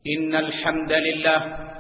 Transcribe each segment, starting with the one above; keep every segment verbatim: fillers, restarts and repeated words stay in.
إن الحمد لله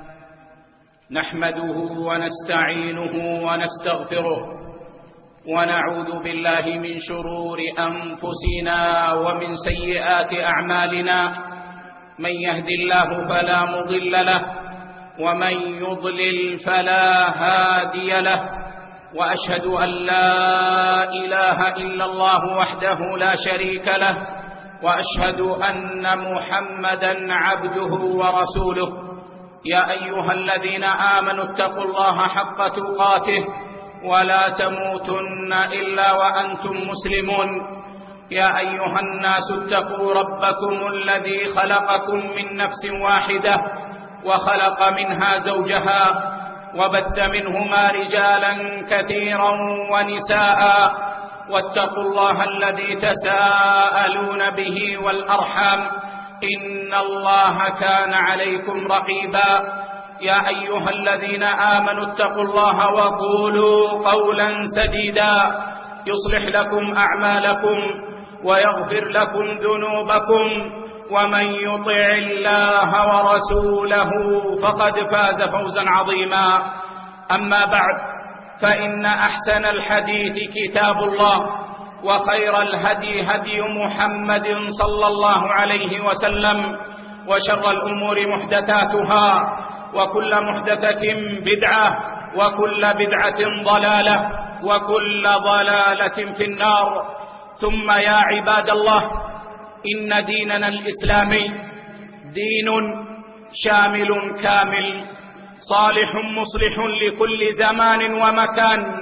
نحمده ونستعينه ونستغفره ونعوذ بالله من شرور أنفسنا ومن سيئات أعمالنا. من يهد الله فلا مضل له ومن يضلل فلا هادي له، وأشهد أن لا إله إلا الله وحده لا شريك له، وأشهد أن محمدا عبده ورسوله. يا أيها الذين آمنوا اتقوا الله حق تقاته ولا تموتن إلا وأنتم مسلمون. يا أيها الناس اتقوا ربكم الذي خلقكم من نفس واحدة وخلق منها زوجها وبث منهما رجالا كثيرا ونساء، واتقوا الله الذي تساءلون به والأرحام إن الله كان عليكم رقيبا. يا أيها الذين آمنوا اتقوا الله وقولوا قولا سديدا يصلح لكم أعمالكم ويغفر لكم ذنوبكم، ومن يطع الله ورسوله فقد فاز فوزا عظيما. أما بعد، فإن أحسن الحديث كتاب الله، وخير الهدي هدي محمد صلى الله عليه وسلم، وشر الأمور محدثاتها، وكل محدثة بدعة، وكل بدعة ضلالة، وكل ضلالة في النار. ثم يا عباد الله، إن ديننا الإسلامي دين شامل كامل صالح مصلح لكل زمان ومكان،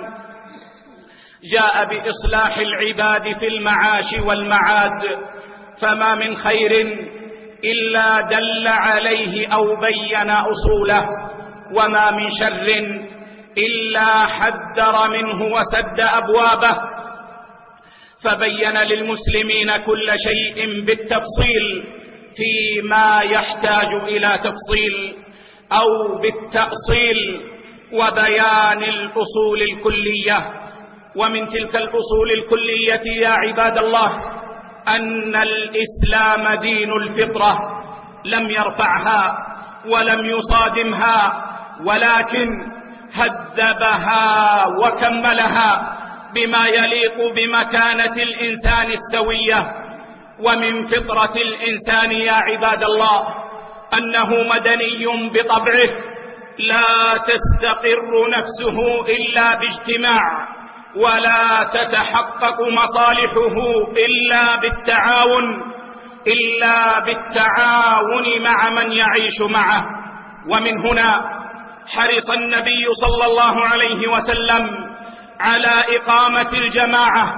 جاء بإصلاح العباد في المعاش والمعاد، فما من خير إلا دل عليه أو بين أصوله، وما من شر إلا حذر منه وسد أبوابه، فبين للمسلمين كل شيء بالتفصيل فيما يحتاج إلى تفصيل أو بالتأصيل وبيان الأصول الكلية. ومن تلك الأصول الكلية يا عباد الله أن الإسلام دين الفطرة، لم يرفعها ولم يصادمها، ولكن هذبها وكملها بما يليق بمكانة الإنسان السوية. ومن فطرة الإنسان يا عباد الله أنه مدني بطبعه، لا تستقر نفسه إلا باجتماع، ولا تتحقق مصالحه إلا بالتعاون إلا بالتعاون مع من يعيش معه. ومن هنا حرص النبي صلى الله عليه وسلم على إقامة الجماعة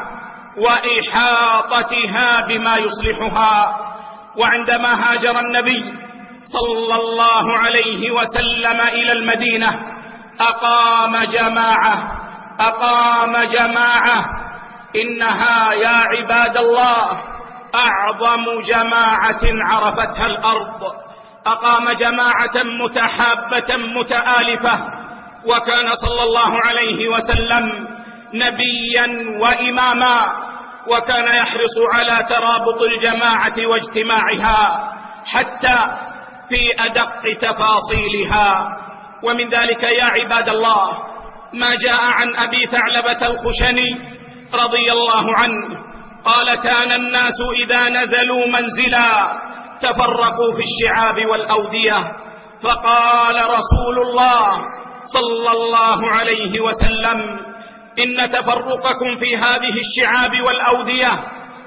وإحاطتها بما يصلحها. وعندما هاجر النبي صلى الله عليه وسلم إلى المدينة أقام جماعة أقام جماعة إنها يا عباد الله أعظم جماعة عرفتها الأرض. أقام جماعة متحابة متآلفة، وكان صلى الله عليه وسلم نبيا وإماما، وكان يحرص على ترابط الجماعة واجتماعها حتى في أدق تفاصيلها. ومن ذلك يا عباد الله ما جاء عن أبي ثعلبة الخشني رضي الله عنه قال: كان الناس إذا نزلوا منزلا تفرقوا في الشعاب والأودية، فقال رسول الله صلى الله عليه وسلم: إن تفرقكم في هذه الشعاب والأودية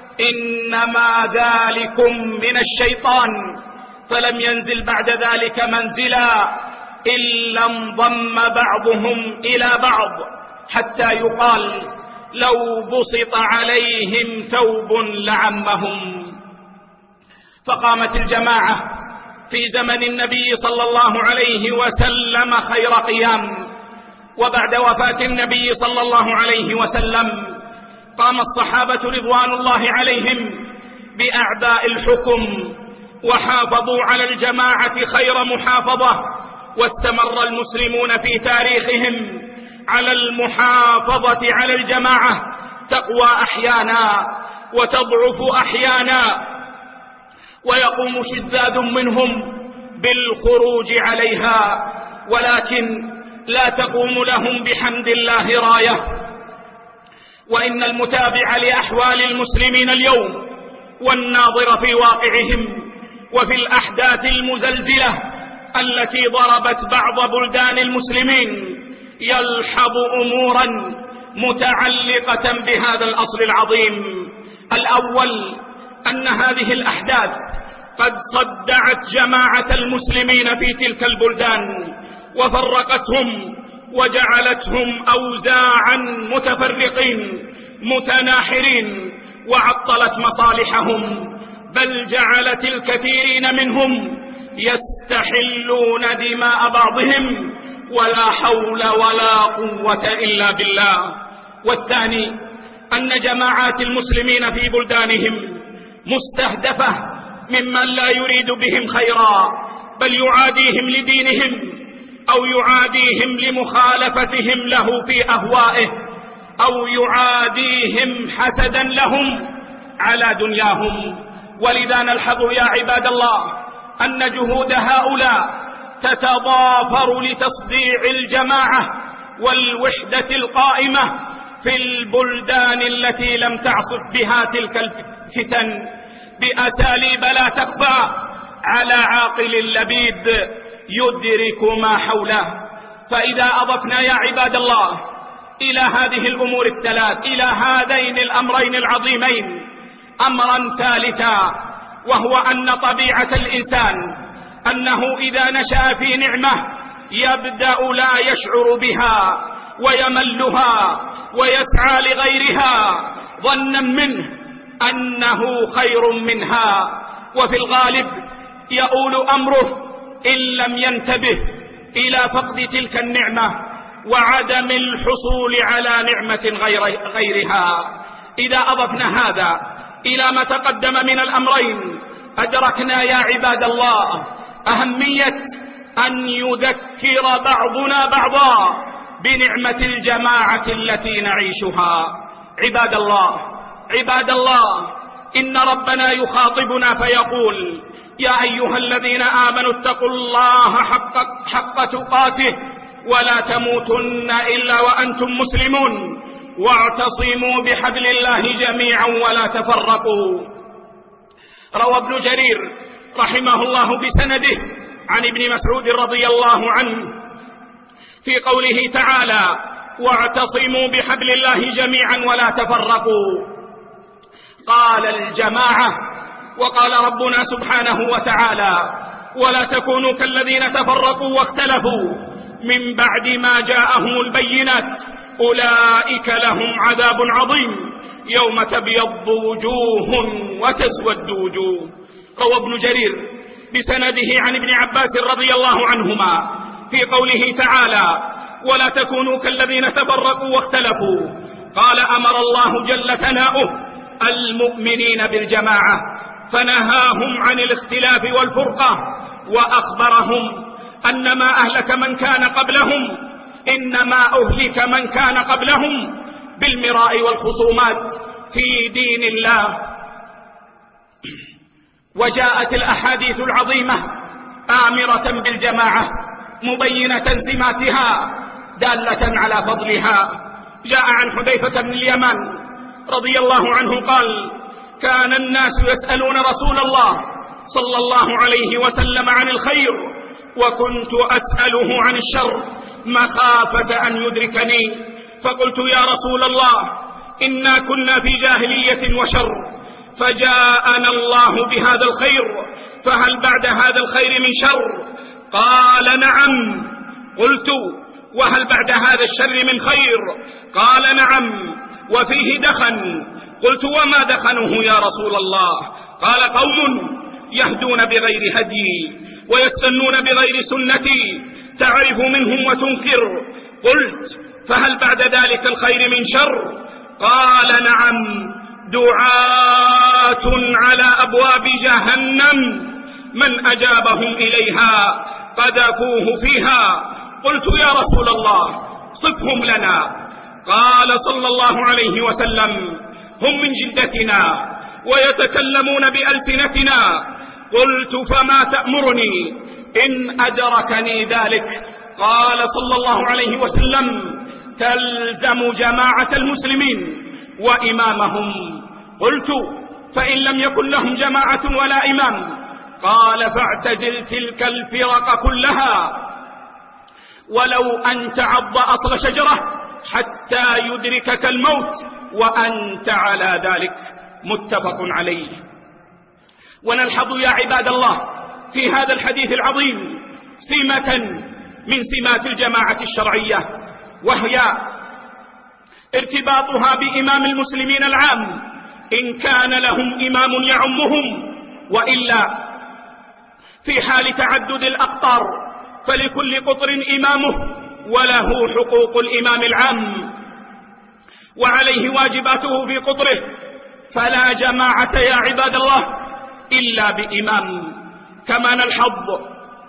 إنما ذلكم من الشيطان. فلم ينزل بعد ذلك منزلا إلا انضم بعضهم إلى بعض، حتى يقال لو بسط عليهم ثوب لعمهم. فقامت الجماعة في زمن النبي صلى الله عليه وسلم خير قيام. وبعد وفاة النبي صلى الله عليه وسلم قام الصحابة رضوان الله عليهم بأعباء الحكم، وحافظوا على الجماعة خير محافظة، واستمر المسلمون في تاريخهم على المحافظة على الجماعة، تقوى أحيانا وتضعف أحيانا، ويقوم شذاذ منهم بالخروج عليها، ولكن لا تقوم لهم بحمد الله راية. وإن المتابع لأحوال المسلمين اليوم والناظر في واقعهم وفي الأحداث المزلزلة التي ضربت بعض بلدان المسلمين يلحظ أمورا متعلقة بهذا الأصل العظيم. الأول أن هذه الأحداث قد صدعت جماعة المسلمين في تلك البلدان وفرقتهم وجعلتهم أوزاعا متفرقين متناحرين، وعطلت مصالحهم، بل جعلت الكثيرين منهم يستحلون دماء بعضهم، ولا حول ولا قوة إلا بالله. والثاني أن جماعات المسلمين في بلدانهم مستهدفة ممن لا يريد بهم خيرا، بل يعاديهم لدينهم أو يعاديهم لمخالفتهم له في أهوائه، أو يعاديهم حسدا لهم على دنياهم. ولذا نلحظ يا عباد الله أن جهود هؤلاء تتضافر لتصديع الجماعة والوحدة القائمة في البلدان التي لم تعصف بها تلك الفتن بأساليب لا تخفى على عاقل لبيب يدرك ما حوله. فإذا أضفنا يا عباد الله إلى هذه الأمور الثلاث، إلى هذين الأمرين العظيمين، أمرا ثالثا، وهو أن طبيعة الإنسان أنه إذا نشأ في نعمة يبدأ لا يشعر بها ويملها ويسعى لغيرها ظنا منه أنه خير منها، وفي الغالب يؤول أمره إن لم ينتبه إلى فقد تلك النعمة وعدم الحصول على نعمة غير غيرها. إذا أضفنا هذا إلى ما تقدم من الأمرين أدركنا يا عباد الله أهمية أن يذكر بعضنا بعضا بنعمة الجماعة التي نعيشها. عباد الله عباد الله إن ربنا يخاطبنا فيقول: يا أيها الذين آمنوا اتقوا الله حق, حق تقاته ولا تموتن إلا وأنتم مسلمون واعتصموا بحبل الله جميعا ولا تفرقوا. روى ابن جرير رحمه الله بسنده عن ابن مسعود رضي الله عنه في قوله تعالى: واعتصموا بحبل الله جميعا ولا تفرقوا. قال الجماعة، وقال ربنا سبحانه وتعالى: ولا تكونوا كالذين تفرقوا واختلفوا من بعد ما جاءهم البينات أولئك لهم عذاب عظيم يوم تبيض وجوه وتسود وجوه. روى ابن جرير بسنده عن ابن عباس رضي الله عنهما في قوله تعالى: ولا تكونوا كالذين تفرقوا واختلفوا. قال: أمر الله جل ثناؤه المؤمنين بالجماعة فنهاهم عن الاختلاف والفرقة، وأخبرهم أن ما أهلك من كان قبلهم إنما أهلك من كان قبلهم بالمراء والخصومات في دين الله. وجاءت الأحاديث العظيمة آمرة بالجماعة مبينة سماتها دالة على فضلها. جاء عن حذيفة بن اليمان رضي الله عنه قال: كان الناس يسألون رسول الله صلى الله عليه وسلم عن الخير وكنت أسأله عن الشر مخافة أن يدركني، فقلت: يا رسول الله إنا كنا في جاهلية وشر فجاءنا الله بهذا الخير فهل بعد هذا الخير من شر؟ قال: نعم. قلت: وهل بعد هذا الشر من خير؟ قال: نعم وفيه دخن. قلت: وما دخنه يا رسول الله؟ قال: قوم يهدون بغير هدي ويستنون بغير سنتي تعرف منهم وتنكر. قلت: فهل بعد ذلك الخير من شر؟ قال: نعم، دعاة على أبواب جهنم من أجابهم إليها قذفوه فيها. قلت: يا رسول الله صفهم لنا. قال صلى الله عليه وسلم: هم من جلدتنا ويتكلمون بألسنتنا. قلت: فما تأمرني؟ إن أدركني ذلك قال صلى الله عليه وسلم تلزم جماعة المسلمين وإمامهم. قلت فإن لم يكن لهم جماعة ولا إمام؟ قال فاعتزل تلك الفرق كلها ولو أن تعض أطل شجرة حتى يدركك الموت وأنت على ذلك. متفق عليه. ونلحظ يا عباد الله في هذا الحديث العظيم سمة من سمات الجماعة الشرعية، وهي ارتباطها بإمام المسلمين العام إن كان لهم إمام يعمهم، وإلا في حال تعدد الأقطار فلكل قطر إمامه وله حقوق الإمام العام وعليه واجباته في قطره، فلا جماعة يا عباد الله إلا بإمام. كما نلحظ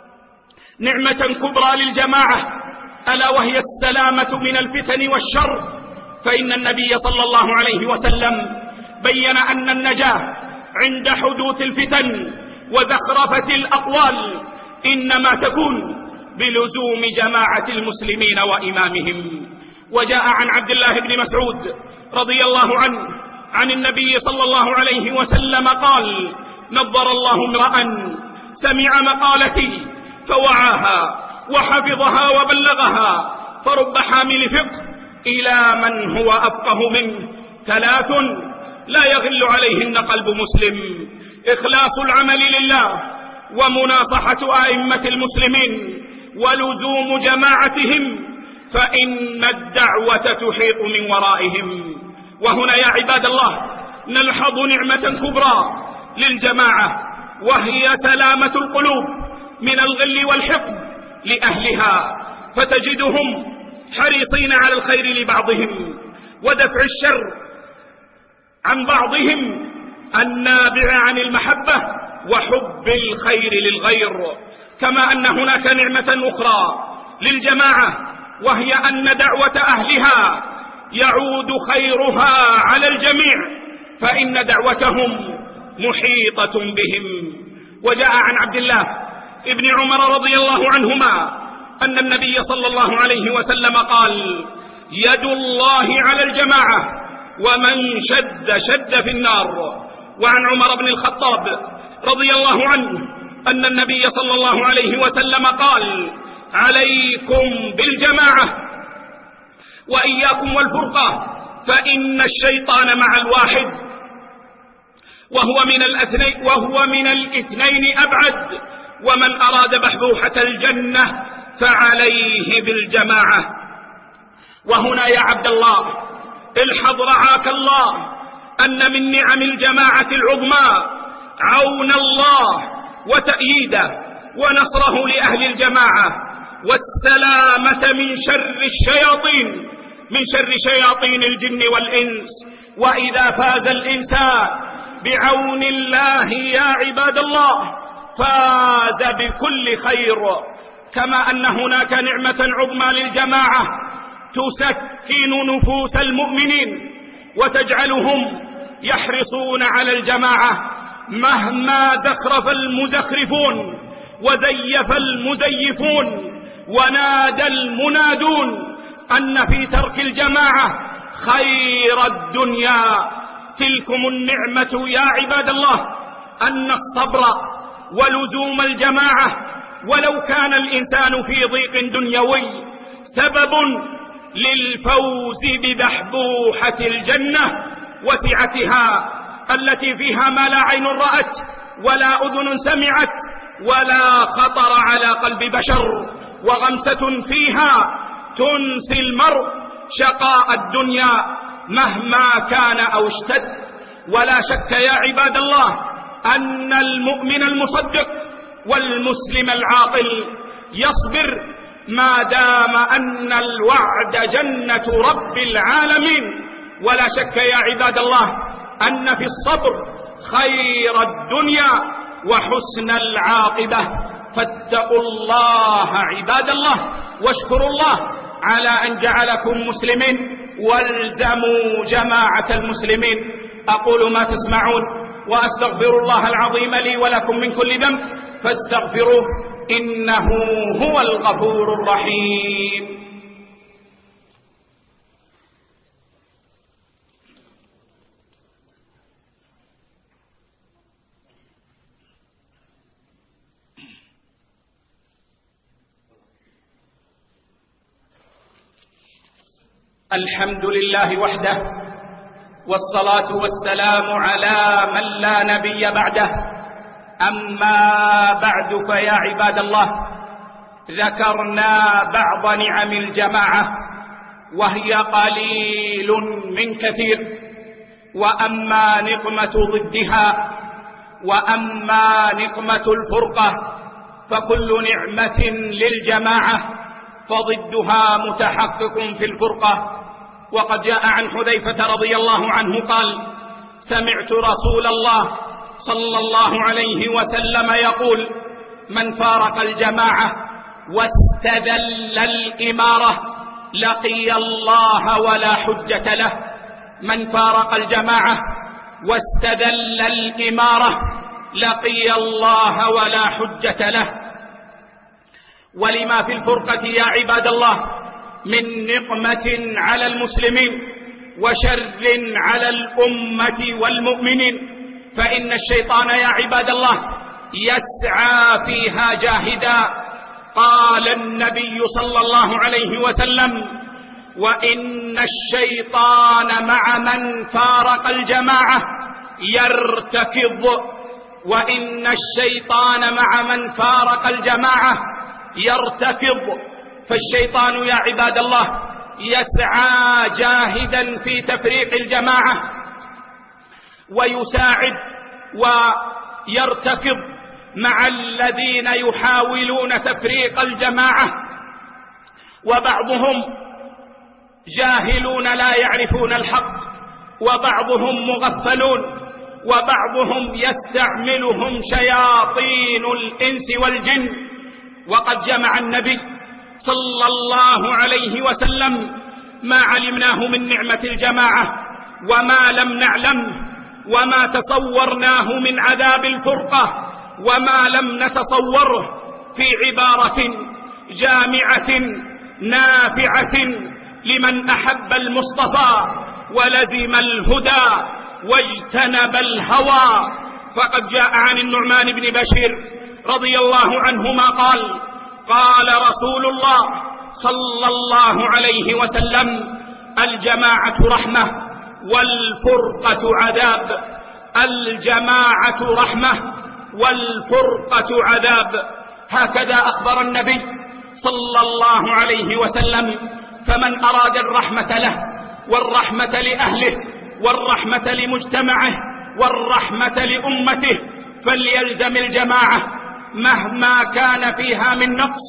نعمة كبرى للجماعة ألا وهي السلامة من الفتن والشر، فإن النبي صلى الله عليه وسلم بين أن النجاة عند حدوث الفتن وزخرفة الأقوال إنما تكون بلزوم جماعة المسلمين وإمامهم. وجاء عن عبد الله بن مسعود رضي الله عنه عن النبي صلى الله عليه وسلم قال نظر الله امرأ سمع مقالتي فوعاها وحفظها وبلغها فرب حامل فقه إلى من هو أفقه منه ثلاث لا يغل عليهن قلب مسلم: إخلاص العمل لله، ومناصحة أئمة المسلمين، ولزوم جماعتهم، فإن الدعوة تحيط من ورائهم. وهنا يا عباد الله نلحظ نعمة كبرى للجماعة، وهي سلامة القلوب من الغل والحقد لأهلها، فتجدهم حريصين على الخير لبعضهم ودفع الشر عن بعضهم النابع عن المحبة وحب الخير للغير. كما أن هناك نعمة أخرى للجماعة، وهي أن دعوة أهلها يعود خيرها على الجميع، فإن دعوتهم محيطة بهم. وجاء عن عبد الله ابن عمر رضي الله عنهما أن النبي صلى الله عليه وسلم قال: يد الله على الجماعة، ومن شد شد في النار. وعن عمر بن الخطاب رضي الله عنه أن النبي صلى الله عليه وسلم قال: عليكم بالجماعة وإياكم والفرقة، فإن الشيطان مع الواحد وهو من الاثنين وهو من الاثنين أبعد، ومن أراد بحبوحة الجنة فعليه بالجماعة. وهنا يا عبد الله الحظ رعاك الله أن من نعم الجماعة العظمى عون الله وتأييده ونصره لأهل الجماعة، والسلامة من شر الشياطين من شر شياطين الجن والإنس. وإذا فاز الإنسان بعون الله يا عباد الله فاز بكل خير. كما أن هناك نعمة عظمى للجماعة تسكن نفوس المؤمنين وتجعلهم يحرصون على الجماعة مهما زخرف المزخرفون وزيف المزيفون ونادى المنادون أن في ترك الجماعة خير الدنيا. تلكم النعمة يا عباد الله أن الصبر ولزوم الجماعة ولو كان الإنسان في ضيق دنيوي سبب للفوز ببحبوحة الجنة وسعتها التي فيها ما لا عين رأت ولا أذن سمعت ولا خطر على قلب بشر، وغمسة فيها تنسي المرء شقاء الدنيا مهما كان أو اشتد. ولا شك يا عباد الله أن المؤمن المصدق والمسلم العاقل يصبر ما دام أن الوعد جنة رب العالمين. ولا شك يا عباد الله أن في الصبر خير الدنيا وحسن العاقبة. فاتقوا الله عباد الله واشكروا الله على أن جعلكم مسلمين، والزموا جماعة المسلمين. أقول ما تسمعون وأستغفر الله العظيم لي ولكم من كل ذنب فاستغفروه إنه هو الغفور الرحيم. الحمد لله وحده، والصلاة والسلام على من لا نبي بعده. أما بعد، فيا عباد الله، ذكرنا بعض نعم الجماعة وهي قليل من كثير، وأما نقمة ضدها وأما نقمة الفرقة فكل نعمة للجماعة فضدها متحقق في الفرقة. وقد جاء عن حذيفة رضي الله عنه قال: سمعت رسول الله صلى الله عليه وسلم يقول: من فارق الجماعة واستذل الإمارة لقي الله ولا حجة له. من فارق الجماعة واستذل الإمارة لقي الله ولا حجة له. ولما في الفرقة يا عباد الله من نقمة على المسلمين وشر على الأمة والمؤمنين، فإن الشيطان يا عباد الله يسعى فيها جاهدا. قال النبي صلى الله عليه وسلم: وإن الشيطان مع من فارق الجماعة يرتكض. وإن الشيطان مع من فارق الجماعة يرتكض. فالشيطان يا عباد الله يسعى جاهدا في تفريق الجماعة ويساعد ويرتكض مع الذين يحاولون تفريق الجماعة، وبعضهم جاهلون لا يعرفون الحق، وبعضهم مغفلون، وبعضهم يستعملهم شياطين الإنس والجن. وقد جمع النبي صلى الله عليه وسلم ما علمناه من نعمة الجماعة وما لم نعلمه وما تصورناه من عذاب الفرقة وما لم نتصوره في عبارة جامعة نافعة لمن أحب المصطفى ولزم الهدى واجتنب الهوى. فقد جاء عن النعمان بن بشير رضي الله عنهما قال: قال رسول الله صلى الله عليه وسلم: الجماعة رحمة والفرقة عذاب. الجماعة رحمة والفرقة عذاب. هكذا أخبر النبي صلى الله عليه وسلم. فمن أراد الرحمة له والرحمة لأهله والرحمة لمجتمعه والرحمة لأمته فليلزم الجماعة مهما كان فيها من نقص،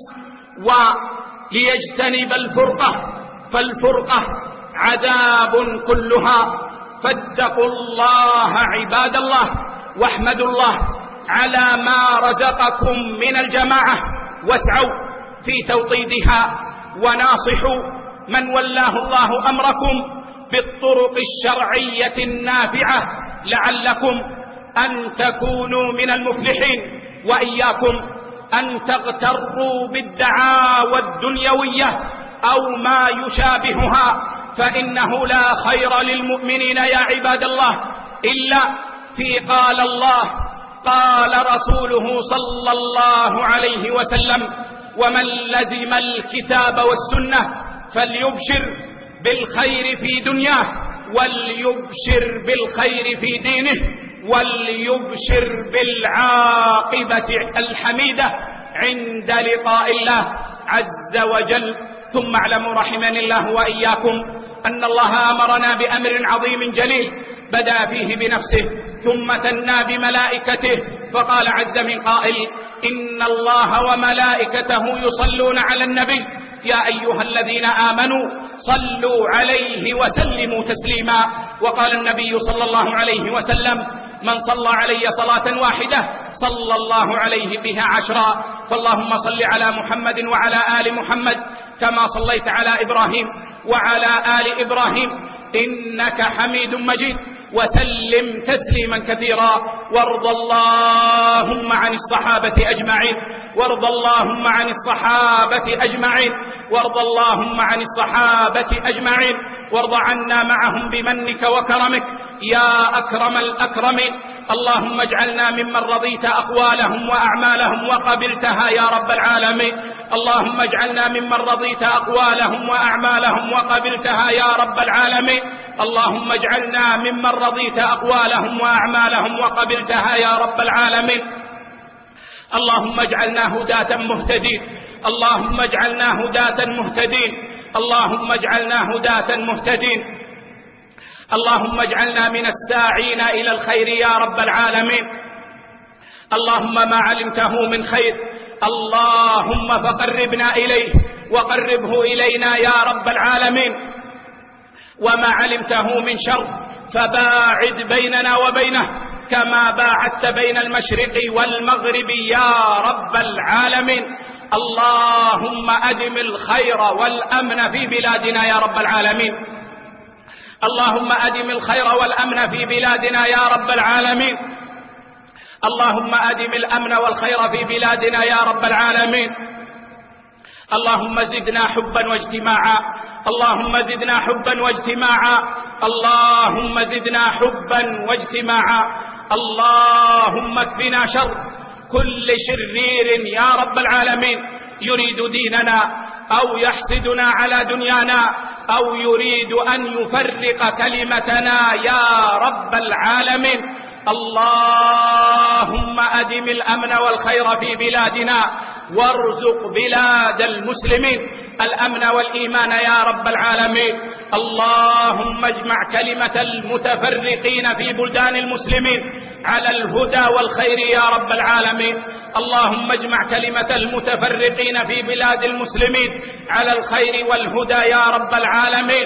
وليجتنب الفرقة، فالفرقة عذاب كلها. فاتقوا الله عباد الله، واحمدوا الله على ما رزقكم من الجماعة، واسعوا في توطيدها، وناصحوا من ولاه الله أمركم بالطرق الشرعية النافعة لعلكم أن تكونوا من المفلحين. وإياكم أن تغتروا بالدعاوى الدنيوية أو ما يشابهها، فإنه لا خير للمؤمنين يا عباد الله إلا في قال الله قال رسوله صلى الله عليه وسلم. ومن لزم الكتاب والسنة فليبشر بالخير في دنياه وليبشر بالخير في دينه وليبشر بالعاقبة الحميدة عند لقاء الله عز وجل. ثم اعلموا رحمني الله وإياكم أن الله أمرنا بأمر عظيم جليل بدأ فيه بنفسه ثم ثنى بملائكته، فقال عز من قائل: إن الله وملائكته يصلون على النبي يا أيها الذين آمنوا صلوا عليه وسلموا تسليما. وقال النبي صلى الله عليه وسلم: من صلى علي صلاة واحدة صلى الله عليه بها عشرا. فاللهم صل على محمد وعلى آل محمد كما صليت على إبراهيم وعلى آل إبراهيم إنك حميد مجيد. وسلم تسليما كثيرا. وارض اللهم عن الصحابة أجمعين وارض اللهم عن الصحابة أجمعين وارض اللهم عن الصحابة أجمعين وارض عنا معهم بمنك وكرمك يا أكرم الأكرمين. اللهم اجعلنا ممن رضيت أقوالهم وأعمالهم وقبلتها يا رب العالمين. اللهم اجعلنا ممن رضيت أقوالهم وأعمالهم وقبلتها يا رب العالمين. اللهم اجعلنا ممن رضيت أقوالهم وأعمالهم وقبلتها يا رب العالمين. اللهم اجعلنا هداة مهتدين اللهم اجعلنا هداة مهتدين اللهم اجعلنا هداة مهتدين. اللهم اجعلنا من الساعين إلى الخير يا رب العالمين. اللهم ما علمته من خير اللهم فقربنا إليه وقربه إلينا يا رب العالمين، وما علمته من شر فباعد بيننا وبينه كما باعدت بين المشرق والمغرب يا رب العالمين. اللهم أدم الخير والأمن في بلادنا يا رب العالمين. اللهم أدم الخير والأمن في بلادنا يا رب العالمين. اللهم أدم الأمن والخير في بلادنا يا رب العالمين. اللهم زدنا حبا واجتماعا اللهم زدنا حبا واجتماعا اللهم زدنا حبا واجتماعا. اللهم اكفنا شر كل شرير يا رب العالمين يريد ديننا أو يحسدنا على دنيانا أو يريد أن يفرق كلمتنا يا رب العالمين. اللهم أدم الأمن والخير في بلادنا وارزق بلاد المسلمين الأمن والإيمان يا رب العالمين. اللهم اجمع كلمة المتفرقين في بلدان المسلمين على الهدى والخير يا رب العالمين. اللهم اجمع كلمة المتفرقين في بلاد المسلمين على الخير والهدى يا رب العالمين.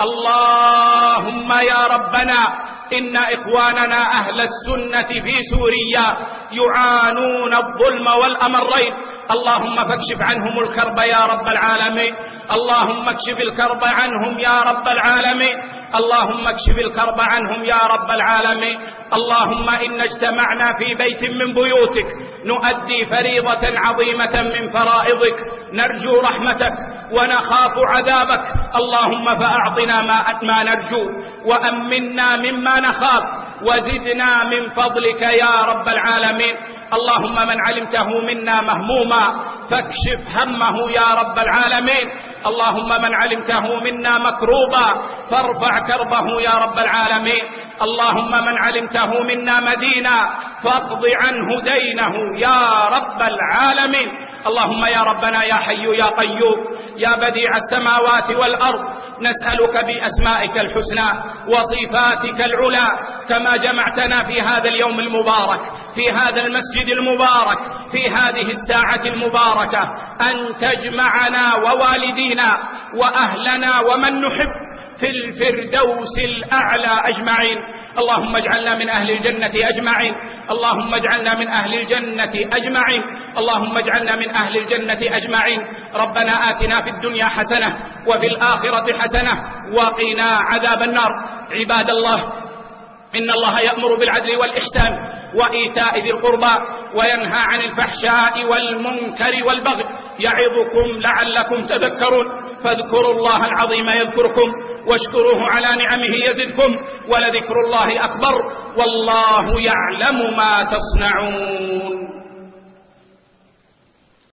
اللهم يا ربنا إن إخواننا أهل السنة في سوريا يعانون الظلم والأمرين، اللهم فاكشف عنهم الكرب يا رب العالمين. اللهم اكشف الكرب عنهم يا رب العالمين. اللهم اكشف الكرب عنهم يا رب العالمين. اللهم إن اجتمعنا في بيت من بيوتك نؤدي فريضة عظيمة من فرائضك، نرجو رحمتك ونخاف عذابك. اللهم فأعطنا ما ما نرجو وأمنا مما نخاف وزدنا من فضلك يا رب العالمين. اللهم من علمته منا مهموما فاكشف همه يا رب العالمين. اللهم من علمته منا مكروبا فارفع كربه يا رب العالمين. اللهم من علمته منا مدينا فاقض عنه دينه يا رب العالمين. اللهم يا ربنا يا حي يا قيوم يا بديع السماوات والأرض نسألك بأسمائك الحسنى وصفاتك العلى كما جمعتنا في هذا اليوم المبارك في هذا المسجد المبارك في هذه الساعة المباركة أن تجمعنا ووالدينا وأهلنا ومن نحب في الفردوس الأعلى أجمعين. اللهم اجعلنا من أهل الجنة أجمعين. اللهم اجعلنا من أهل الجنة أجمعين. اللهم اجعلنا من أهل الجنة أجمعين. ربنا آتنا في الدنيا حسنة وفي الآخرة حسنة وقنا عذاب النار. عباد الله، إن الله يأمر بالعدل والإحسان وإيتاء ذي القربى وينهى عن الفحشاء والمنكر والبغي يعظكم لعلكم تذكرون. فاذكروا الله العظيم يذكركم واشكروه على نعمه يزدكم ولذكر الله أكبر والله يعلم ما تصنعون.